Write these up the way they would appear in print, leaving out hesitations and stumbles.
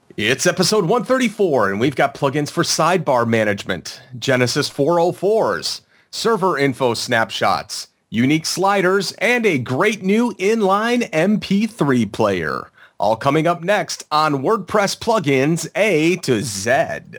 It's episode 134, and we've got plugins for sidebar management, Genesis 404s, server info snapshots, unique sliders, and a great new inline MP3 player. All coming up next on WordPress Plugins A to Z.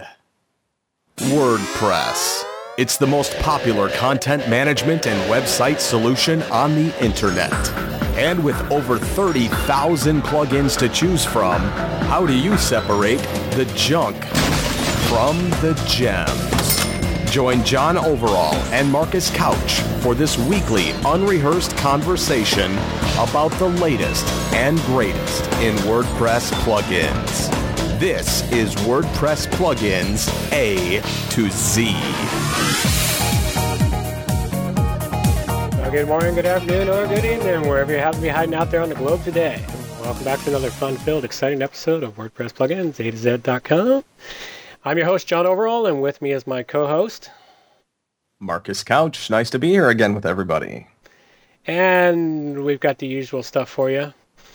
WordPress. It's the most popular content management and website solution on the internet. And with over 30,000 plugins to choose from, how do you separate the junk from the gems? Join John Overall and Marcus Couch for this weekly unrehearsed conversation about the latest and greatest in WordPress plugins. This is WordPress Plugins A to Z. Good morning, good afternoon, or good evening, wherever you happen to be hiding out there on the globe today. Welcome back to another fun-filled, exciting episode of WordPress Plugins, A to Z.com. I'm your host, John Overall, and with me is my co-host, Marcus Couch. Nice to be here again with everybody. And we've got the usual stuff for you.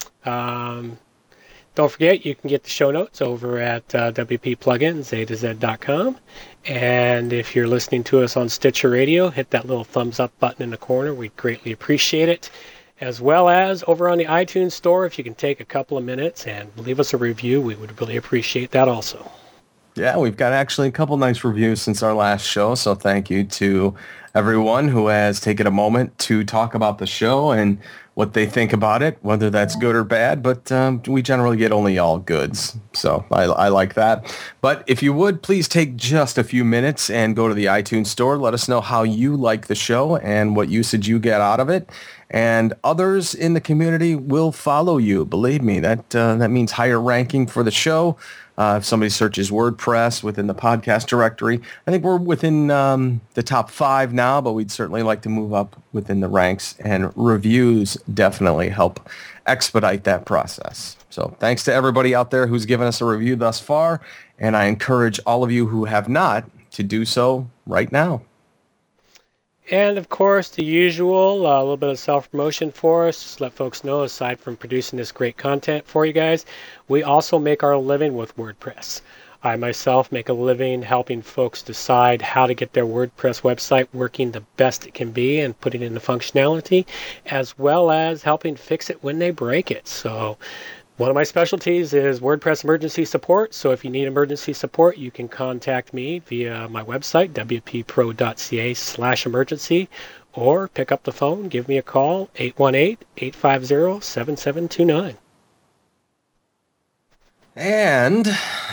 Don't forget, you can get the show notes over at WP A to Z.com. And if you're listening to us on Stitcher Radio, hit that little thumbs up button in the corner. We'd greatly appreciate it. As well as over on the iTunes store, if you can take a couple of minutes and leave us a review, we would really appreciate that also. Yeah, we've got actually a couple nice reviews since our last show, so thank you to everyone who has taken a moment to talk about the show and what they think about it, whether that's good or bad, but we generally get only all goods, so I like that. But if you would, please take just a few minutes and go to the iTunes store. Let us know how you like the show and what usage you get out of it, and others in the community will follow you. Believe me, that means higher ranking for the show. If somebody searches WordPress within the podcast directory, I think we're within the top 5 now, but we'd certainly like to move up within the ranks, and reviews definitely help expedite that process. So thanks to everybody out there who's given us a review thus far, and I encourage all of you who have not to do so right now. And, of course, the usual, a little bit of self-promotion for us. Just let folks know, aside from producing this great content for you guys, we also make our living with WordPress. I myself make a living helping folks decide how to get their WordPress website working the best it can be and putting in the functionality, as well as helping fix it when they break it. So one of my specialties is WordPress emergency support, so if you need emergency support, you can contact me via my website, wppro.ca/emergency, or pick up the phone, give me a call, 818-850-7729. And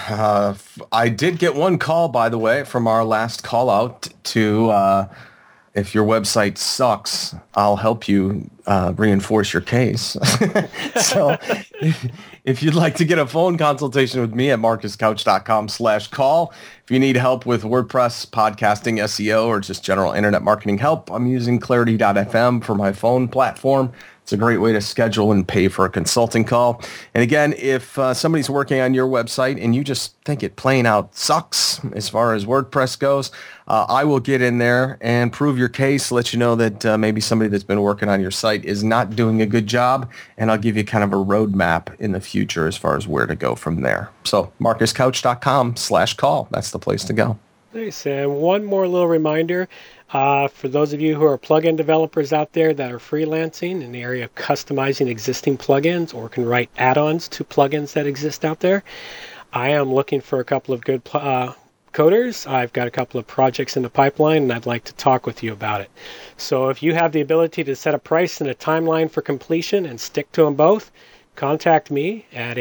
I did get one call, by the way, from our last call out to if your website sucks, I'll help you reinforce your case. So if you'd like to get a phone consultation with me at marcuscouch.com/call, if you need help with WordPress, podcasting, SEO, or just general internet marketing help, I'm using Clarity.fm for my phone platform. It's a great way to schedule and pay for a consulting call. And again, if somebody's working on your website and you just think it plain out sucks as far as WordPress goes, I will get in there and prove your case, let you know that maybe somebody that's been working on your site is not doing a good job, and I'll give you kind of a roadmap in the future as far as where to go from there. So marcuscouch.com/call. That's the place to go. Nice. And one more little reminder. For those of you who are plugin developers out there that are freelancing in the area of customizing existing plugins or can write add-ons to plugins that exist out there, I am looking for a couple of good coders. I've got a couple of projects in the pipeline, and I'd like to talk with you about it. So if you have the ability to set a price and a timeline for completion and stick to them both, contact me at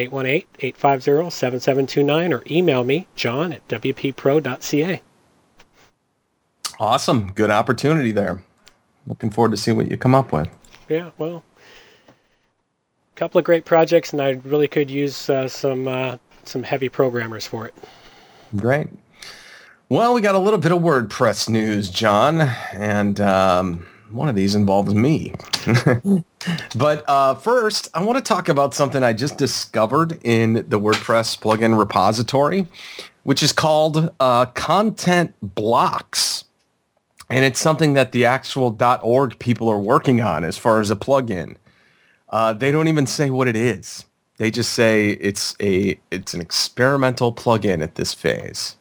818-850-7729 or email me, john@wppro.ca. Awesome. Good opportunity there. Looking forward to see what you come up with. Yeah, well, a couple of great projects, and I really could use some heavy programmers for it. Great. Well, we got a little bit of WordPress news, John, and one of these involves me. But first, I want to talk about something I just discovered in the WordPress plugin repository, which is called content blocks. And it's something that the actual .org people are working on as far as a plugin. They don't even say what it is. They just say it's an experimental plugin at this phase.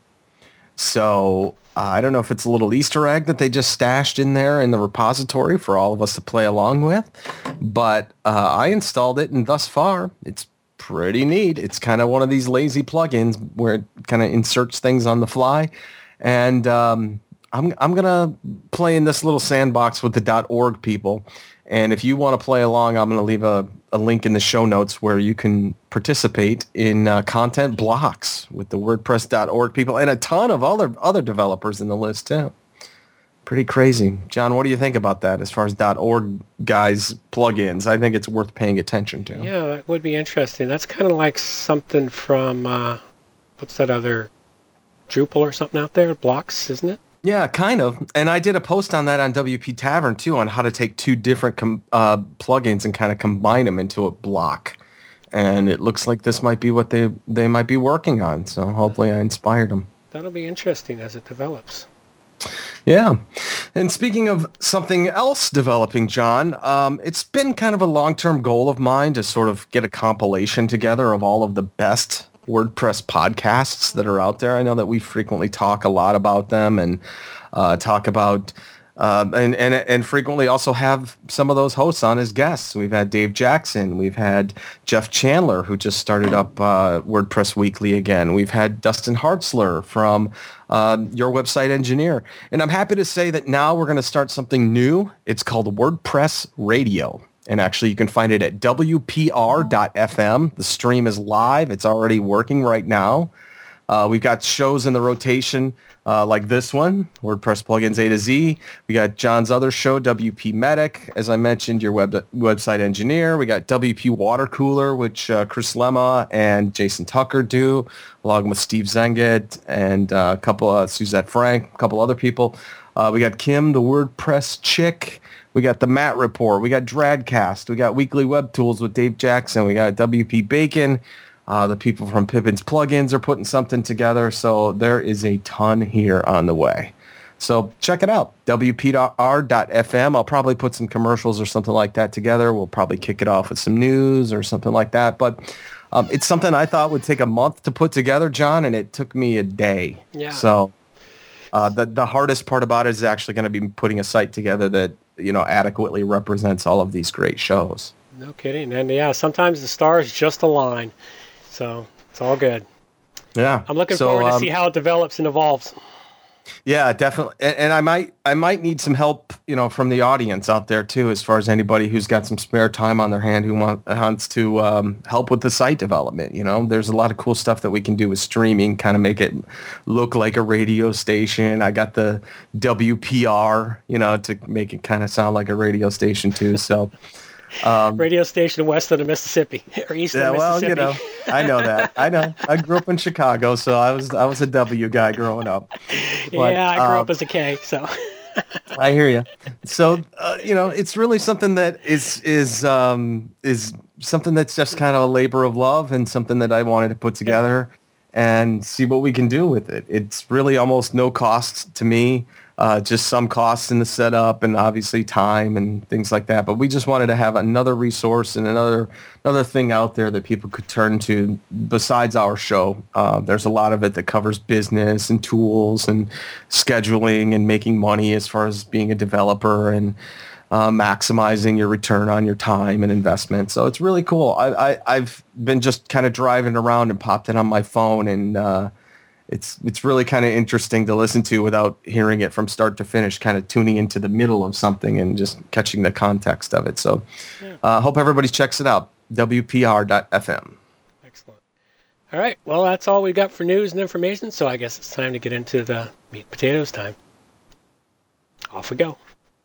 So I don't know if it's a little Easter egg that they just stashed in there in the repository for all of us to play along with. But I installed it, and thus far, it's pretty neat. It's kind of one of these lazy plugins where it kind of inserts things on the fly. And I'm going to play in this little sandbox with the .org people. And if you want to play along, I'm going to leave a link in the show notes where you can participate in content blocks with the WordPress.org people and a ton of other developers in the list too. Pretty crazy. John, what do you think about that as far as .org guys plugins? I think it's worth paying attention to. Yeah, that would be interesting. That's kind of like something from, what's that other, Drupal or something out there? Blocks, isn't it? Yeah, kind of. And I did a post on that on WP Tavern, too, on how to take two different plugins and kind of combine them into a block. And it looks like this might be what they might be working on. So hopefully I inspired them. That'll be interesting as it develops. Yeah. And speaking of something else developing, John, it's been kind of a long-term goal of mine to sort of get a compilation together of all of the best WordPress podcasts that are out there. I know that we frequently talk a lot about them and talk about and frequently also have some of those hosts on as guests. We've had Dave Jackson. We've had Jeff Chandler, who just started up WordPress Weekly again. We've had Dustin Hartzler from Your Website Engineer. And I'm happy to say that now we're going to start something new. It's called WordPress Radio. And actually, you can find it at WPR.FM. The stream is live. It's already working right now. We've got shows in the rotation like this one, WordPress Plugins A to Z. We got John's other show, WP Medic. As I mentioned, Your Website Engineer. We got WP Water Cooler, which Chris Lemma and Jason Tucker do, along with Steve Zengit and a couple Suzette Frank, a couple other people. We got Kim, the WordPress chick. We got the Matt Report. We got Dradcast. We got Weekly Web Tools with Dave Jackson. We got WP Bacon. The people from Pippin's Plugins are putting something together. So there is a ton here on the way. So check it out, WPR.FM. I'll probably put some commercials or something like that together. We'll probably kick it off with some news or something like that. But it's something I thought would take a month to put together, John, and it took me a day. Yeah. So the hardest part about it is actually going to be putting a site together that adequately represents all of these great shows. No kidding. And yeah, sometimes the stars just align. So it's all good. Yeah. I'm looking forward to see how it develops and evolves. Yeah, definitely. And I might need some help, from the audience out there too, as far as anybody who's got some spare time on their hand who wants to help with the site development. There's a lot of cool stuff that we can do with streaming, kind of make it look like a radio station. I got the WPR, to make it kind of sound like a radio station too. So radio station west of the Mississippi or east of the Mississippi. Well, I know that. I know. I grew up in Chicago, so I was a W guy growing up. But, yeah, I grew up as a K, so. I hear you. So, it's really something that is something that's just kind of a labor of love and something that I wanted to put together and see what we can do with it. It's really almost no cost to me. Just some costs in the setup and obviously time and things like that. But we just wanted to have another resource and another thing out there that people could turn to besides our show. There's a lot of it that covers business and tools and scheduling and making money as far as being a developer and maximizing your return on your time and investment. So it's really cool. I've been just kind of driving around and popped it on my phone and it's really kind of interesting to listen to without hearing it from start to finish, kind of tuning into the middle of something and just catching the context of it. So hope everybody checks it out, WPR.FM. Excellent. All right. Well, that's all we got for news and information. So I guess it's time to get into the meat and potatoes time. Off we go.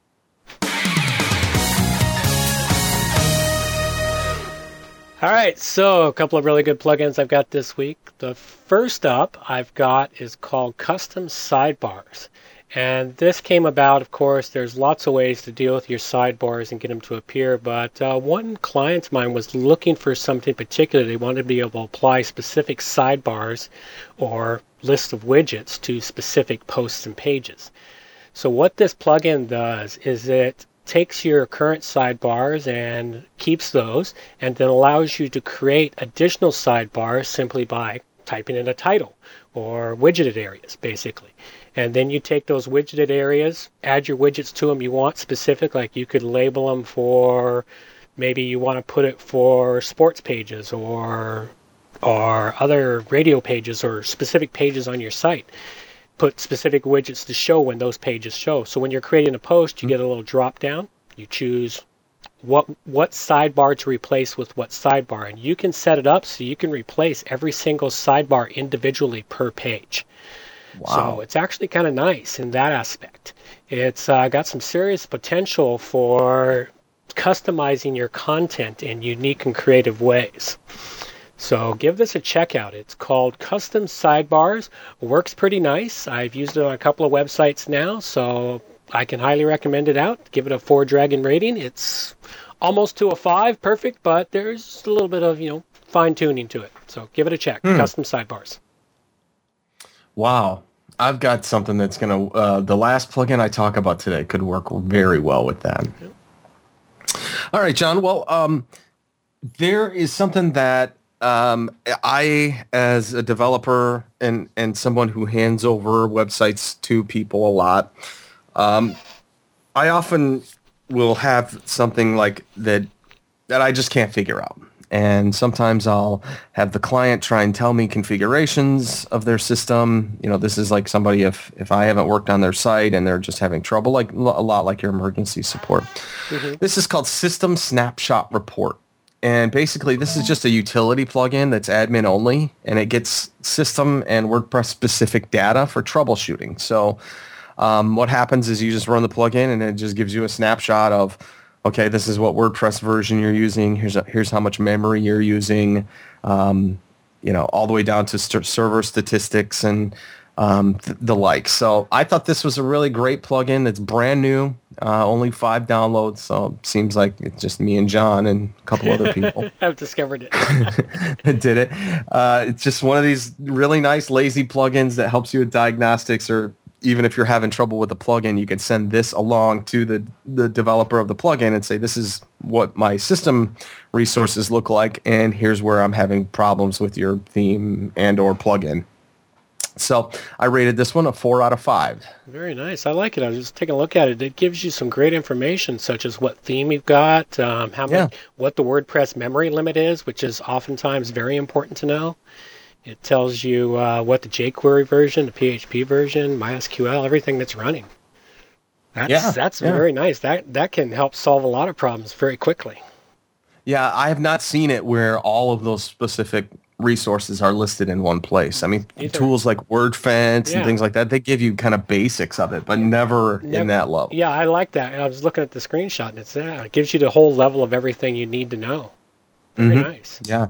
All right, so a couple of really good plugins I've got this week. The first up I've got is called Custom Sidebars. And this came about, of course, there's lots of ways to deal with your sidebars and get them to appear, but one client of mine was looking for something particular. They wanted to be able to apply specific sidebars or list of widgets to specific posts and pages. So what this plugin does is it takes your current sidebars and keeps those, and then allows you to create additional sidebars simply by typing in a title or widgeted areas, basically. And then you take those widgeted areas, add your widgets to them you want specific, like you could label them for, maybe you want to put it for sports pages or other radio pages or specific pages on your site. Put specific widgets to show when those pages show. So when you're creating a post, you get a little drop down. You choose what sidebar to replace with what sidebar, and you can set it up so you can replace every single sidebar individually per page. Wow. So it's actually kind of nice in that aspect. It's got some serious potential for customizing your content in unique and creative ways. So give this a check out. It's called Custom Sidebars. Works pretty nice. I've used it on a couple of websites now, so I can highly recommend it out. Give it a 4 dragon rating. It's almost to a 5, perfect, but there's a little bit of, fine tuning to it. So give it a check. Custom Sidebars. Wow. I've got something that's going to, the last plugin I talk about today could work very well with that. Yep. All right, John. Well, there is something that I, as a developer and someone who hands over websites to people a lot, I often will have something like that I just can't figure out. And sometimes I'll have the client try and tell me configurations of their system. This is like somebody, if I haven't worked on their site and they're just having trouble, like a lot like your emergency support. Mm-hmm. This is called System Snapshot Report. And basically, this is just a utility plugin that's admin only, and it gets system and WordPress specific data for troubleshooting. So what happens is you just run the plugin, and it just gives you a snapshot of, okay, this is what WordPress version you're using. Here's how much memory you're using, all the way down to server statistics and the like. So I thought this was a really great plugin. It's brand new, only 5 downloads. So it seems like it's just me and John and a couple other people. I've discovered it. Did it. It's just one of these really nice, lazy plugins that helps you with diagnostics, or even if you're having trouble with the plugin, you can send this along to the developer of the plugin and say, this is what my system resources look like, and here's where I'm having problems with your theme and or plugin. So I rated this one a 4 out of 5. Very nice. I like it. I was just taking a look at it. It gives you some great information, such as what theme you've got, what the WordPress memory limit is, which is oftentimes very important to know. It tells you what the jQuery version, the PHP version, MySQL, everything that's running. That's very nice. That can help solve a lot of problems very quickly. Yeah, I have not seen it where all of those specific resources are listed in one place. I mean, tools like WordFence and things like that, they give you kind of basics of it, but never in that level. Yeah, I like that. I was looking at the screenshot, and it gives you the whole level of everything you need to know. Very nice. Yeah.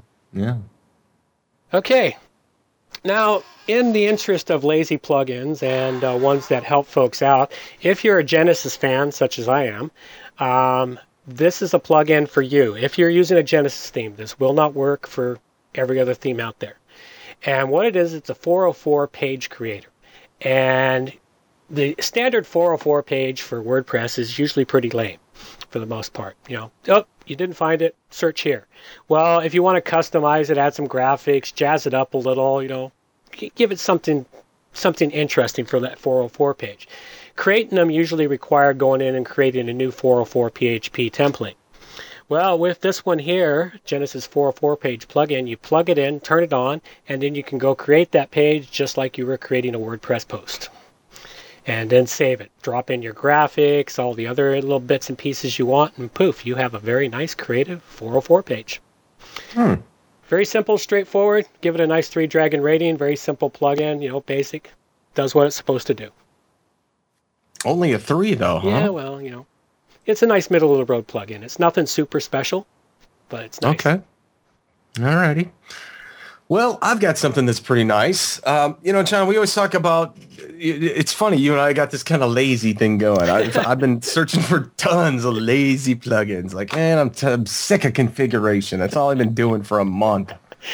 Okay. Now, in the interest of lazy plugins and ones that help folks out, if you're a Genesis fan, such as I am, this is a plugin for you. If you're using a Genesis theme, this will not work for every other theme out there. And what it is, it's a 404 page creator. And the standard 404 page for WordPress is usually pretty lame for the most part. You didn't find it, search here. Well, if you want to customize it, add some graphics, jazz it up a little, give it something interesting for that 404 page. Creating them usually required going in and creating a new 404 PHP template. Well, with this one here, Genesis 404 page plugin, you plug it in, turn it on, and then you can go create that page just like you were creating a WordPress post. And then save it. Drop in your graphics, all the other little bits and pieces you want, and poof, you have a very nice creative 404 page. Very simple, straightforward. Give it a nice 3 dragon rating. Very simple plugin, basic. Does what it's supposed to do. Only a 3 though, huh? Yeah, well, it's a nice middle of the road plugin. It's nothing super special, but it's nice. Okay. All righty. Well, I've got something that's pretty nice. John, we always talk about, it's funny, you and I got this kind of lazy thing going. I've been searching for tons of lazy plugins. Like, man, I'm sick of configuration. That's all I've been doing for a month.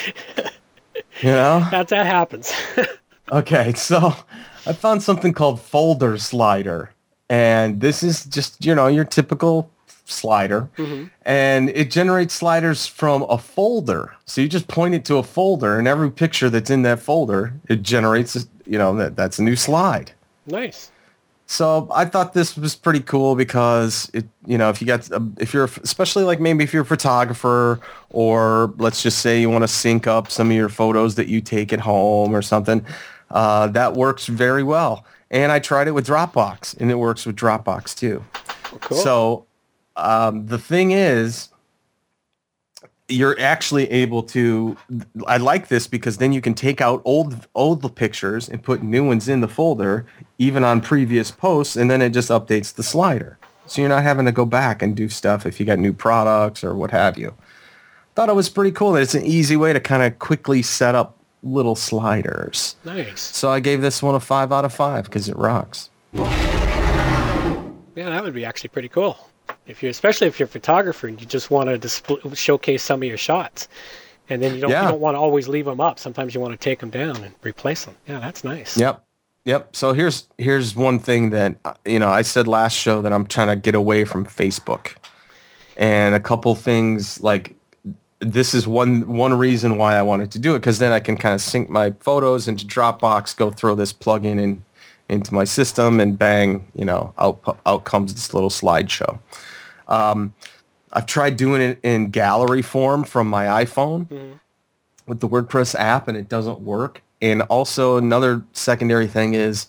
That happens. Okay, so I found something called Folder Slider. And this is just, your typical slider. Mm-hmm. And it generates sliders from a folder. So you just point it to a folder, and every picture that's in that folder, it generates, that's a new slide. Nice. So I thought this was pretty cool because if you're especially like maybe if you're a photographer, or let's just say you want to sync up some of your photos that you take at home or something, that works very well. And I tried it with Dropbox, and it works with Dropbox too. Cool. So the thing is, you're actually able to, I like this because then you can take out old pictures and put new ones in the folder, even on previous posts, and then it just updates the slider. So you're not having to go back and do stuff if you got new products or what have you. Thought it was pretty cool. It's an easy way to kind of quickly set up little sliders. Nice. So I gave this one a 5 out of 5 because it rocks. Yeah, that would be actually pretty cool. Especially if you're a photographer and you just want to showcase some of your shots, and then you don't want to always leave them up. Sometimes you want to take them down and replace them. Yeah, that's nice. Yep. So here's one thing that I said last show that I'm trying to get away from Facebook, and a couple things like this is one reason why I wanted to do it, because then I can kind of sync my photos into Dropbox, go throw this plugin into my system, and bang, out comes this little slideshow. I've tried doing it in gallery form from my iPhone with the WordPress app, and it doesn't work. And also another secondary thing is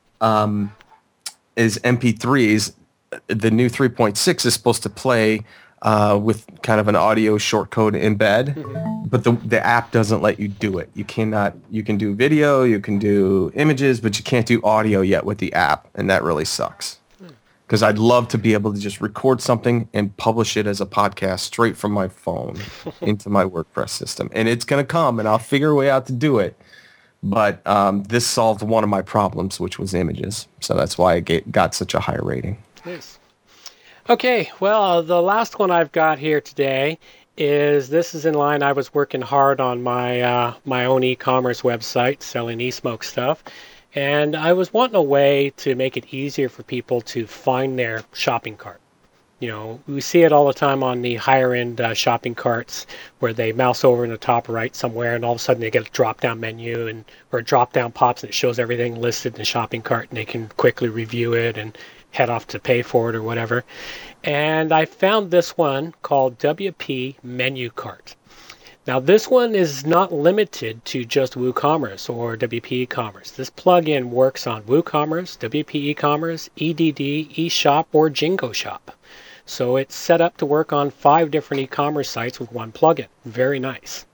MP3s. The new 3.6 is supposed to play with kind of an audio shortcode embed, but the app doesn't let you do it. You can do video, you can do images, but you can't do audio yet with the app, and that really sucks. Because I'd love to be able to just record something and publish it as a podcast straight from my phone into my WordPress system. And it's going to come, and I'll figure a way out to do it. But this solved one of my problems, which was images. So that's why it got such a high rating. Nice. Okay, well, the last one I've got here today this is in line. I was working hard on my my own e-commerce website, selling e-smoke stuff. And I was wanting a way to make it easier for people to find their shopping cart. We see it all the time on the higher-end shopping carts where they mouse over in the top right somewhere, and all of a sudden they get a drop-down menu or a drop-down pops, and it shows everything listed in the shopping cart, and they can quickly review it and head off to pay for it or whatever. And I found this one called WP Menu Cart. Now, this one is not limited to just WooCommerce or WP e-commerce. This plugin works on WooCommerce, WP e-commerce, EDD, eShop, or Jingo Shop. So it's set up to work on 5 different e-commerce sites with one plugin. Very nice.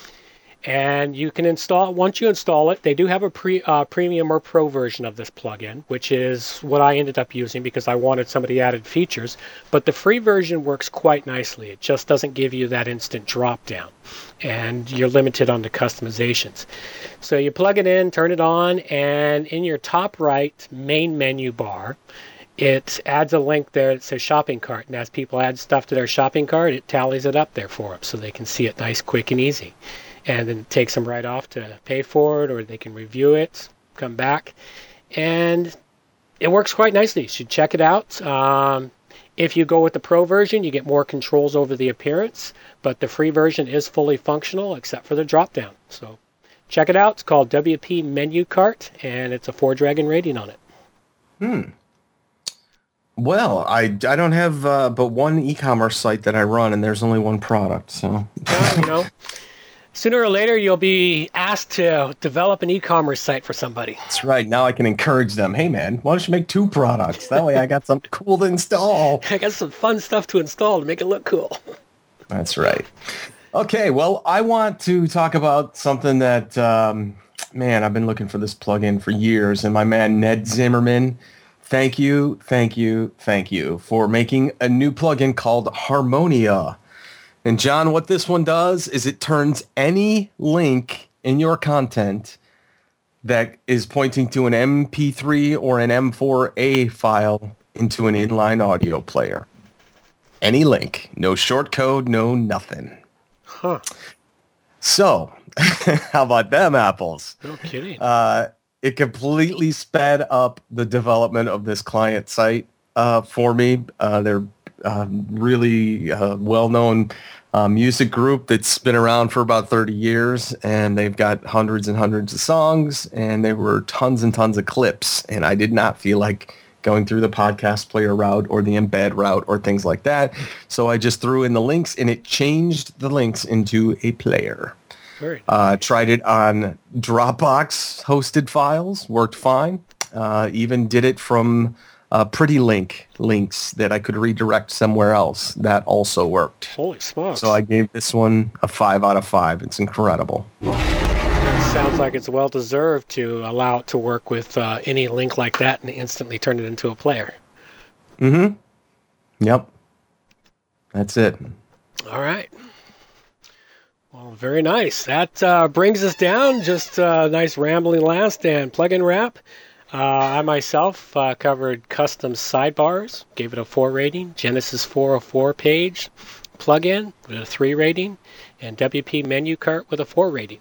And you can once you install it, they do have a premium or pro version of this plugin, which is what I ended up using because I wanted some of the added features. But the free version works quite nicely. It just doesn't give you that instant drop down, and you're limited on the customizations. So you plug it in, turn it on, and in your top right main menu bar, it adds a link there that says shopping cart. And as people add stuff to their shopping cart, it tallies it up there for them so they can see it nice, quick, and easy. And then it takes them right off to pay for it, or they can review it, come back. And it works quite nicely. You should check it out. If you go with the pro version, you get more controls over the appearance, but the free version is fully functional except for the drop down. So check it out. It's called WP Menu Cart, and it's a 4-dragon rating on it. Well, I don't have but one e-commerce site that I run, and there's only one product. So sooner or later, you'll be asked to develop an e-commerce site for somebody. That's right. Now I can encourage them. Hey, man, why don't you make 2 products? That way I got something cool to install. I got some fun stuff to install to make it look cool. That's right. Okay, well, I want to talk about something that, I've been looking for this plugin for years. And my man, Ned Zimmerman, thank you for making a new plugin called Harmonia. And John, what this one does is it turns any link in your content that is pointing to an MP3 or an M4A file into an inline audio player. Any link. No short code, no nothing. Huh. So, how about them apples? No kidding. it completely sped up the development of this client site for me. They're really well-known music group that's been around for about 30 years, and they've got hundreds and hundreds of songs, and there were tons and tons of clips, and I did not feel like going through the podcast player route or the embed route or things like that. So I just threw in the links, and it changed the links into a player. Tried it on Dropbox hosted files, worked fine. Even did it from Pretty Link links that I could redirect somewhere else. That also worked. Holy smokes. So I gave this one a 5 out of 5. It's incredible. It sounds like it's well-deserved to allow it to work with any link like that and instantly turn it into a player. Mm-hmm. Yep. That's it. All right. Well, very nice. That brings us down. Just a nice rambling last and plug-in wrap. I myself covered custom sidebars, gave it a 4 rating, Genesis 404 page plugin with a 3 rating, and WP menu cart with a 4 rating.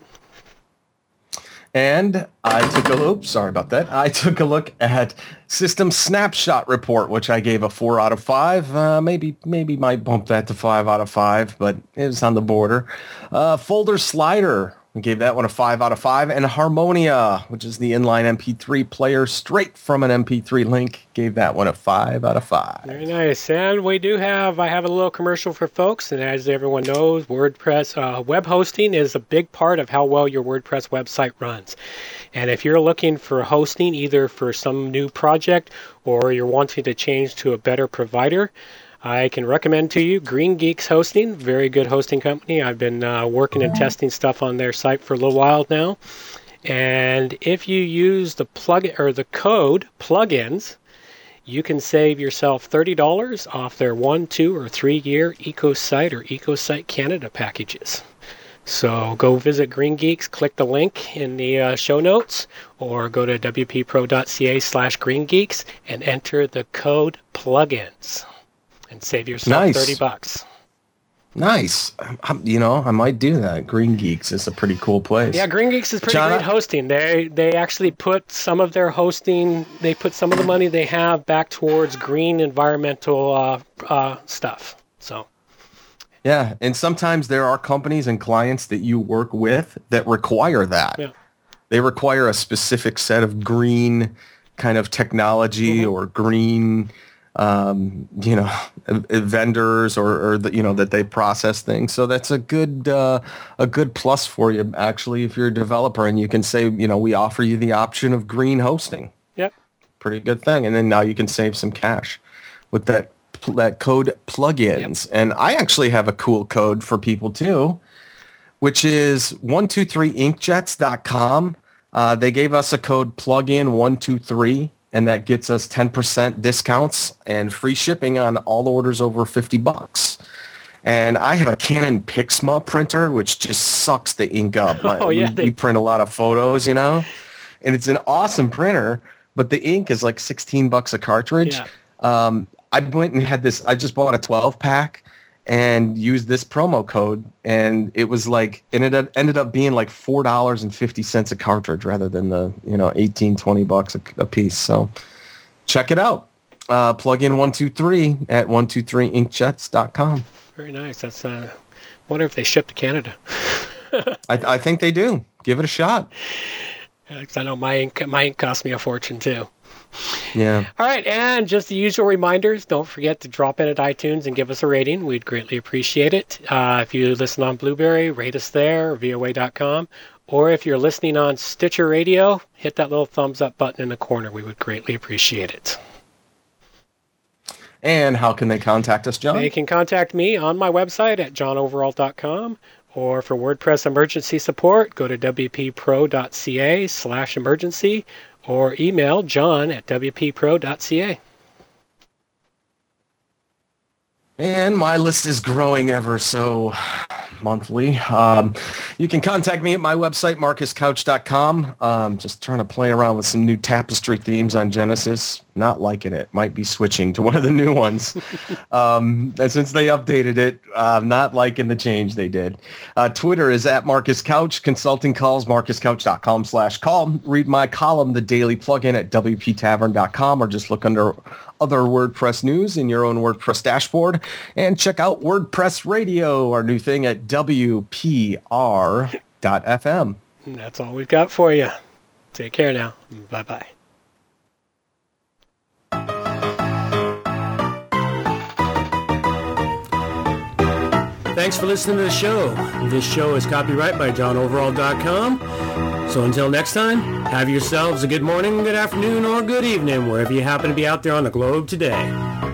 And I took a look. Sorry about that. I took a look at System Snapshot Report, which I gave a 4 out of 5. Maybe might bump that to 5 out of 5, but it was on the border. Folder Slider, I gave that one a 5 out of 5. And Harmonia, which is the inline MP3 player straight from an MP3 link, gave that one a 5 out of 5. Very nice. And I have a little commercial for folks. And as everyone knows, WordPress web hosting is a big part of how well your WordPress website runs. And if you're looking for hosting, either for some new project or you're wanting to change to a better provider, I can recommend to you Green Geeks Hosting, very good hosting company. I've been working and testing stuff on their site for a little while now. And if you use the code plugins, you can save yourself $30 off their 1, 2, or 3 year EcoSite or EcoSite Canada packages. So go visit Green Geeks, click the link in the show notes, or go to wppro.ca/greengeeks and enter the code plugins. And save yourself $30. Nice. I might do that. Green Geeks is a pretty cool place. Yeah, Green Geeks is pretty great hosting. They actually put some of their hosting, they put some of the money they have back towards green environmental stuff. So. Yeah, and sometimes there are companies and clients that you work with that require that. Yeah. They require a specific set of green kind of technology or green vendors or that they process things. So that's a good plus for you, actually, if you're a developer and you can say, we offer you the option of green hosting. Yep. Pretty good thing. And then now you can save some cash with that code plugins. Yep. And I actually have a cool code for people too, which is 123inkjets.com. They gave us a code plugin 123. And that gets us 10% discounts and free shipping on all orders over $50. And I have a Canon Pixma printer, which just sucks the ink up. We print a lot of photos, and it's an awesome printer, but the ink is like $16 a cartridge. Yeah. I went and had this. I just bought a 12-pack and used this promo code, and it was like, and it ended up being like $4.50 a cartridge rather than the $18-20 a piece. So check it out. Plug in 123 at 123inkjets.com. Very nice. That's wonder if they ship to Canada. I think they do. Give it a shot. Because I know my ink cost me a fortune too. Yeah. All right, and just the usual reminders. Don't forget to drop in at iTunes and give us a rating. We'd greatly appreciate it. If you listen on Blueberry, rate us there, or VOA.com. Or if you're listening on Stitcher Radio, hit that little thumbs up button in the corner. We would greatly appreciate it. And how can they contact us, John? They can contact me on my website at johnoverall.com. Or for WordPress emergency support, go to wppro.ca/emergency. Or email John at wppro.ca. And my list is growing ever so monthly. You can contact me at my website, marcuscouch.com. Just trying to play around with some new Tapestry themes on Genesis. Not liking it. Might be switching to one of the new ones. And since they updated it, I'm not liking the change they did. Twitter is at Marcus Couch. Consulting calls, marcuscouch.com/call. Read my column, The Daily Plugin, at wptavern.com, or just look under other WordPress news in your own WordPress dashboard. And check out WordPress Radio, our new thing, at wpr.fm. And that's all we've got for you. Take care now. Bye-bye. Thanks for listening to the show. This show is copyright by johnoverall.com. So until next time, have yourselves a good morning, good afternoon, or good evening, wherever you happen to be out there on the globe today.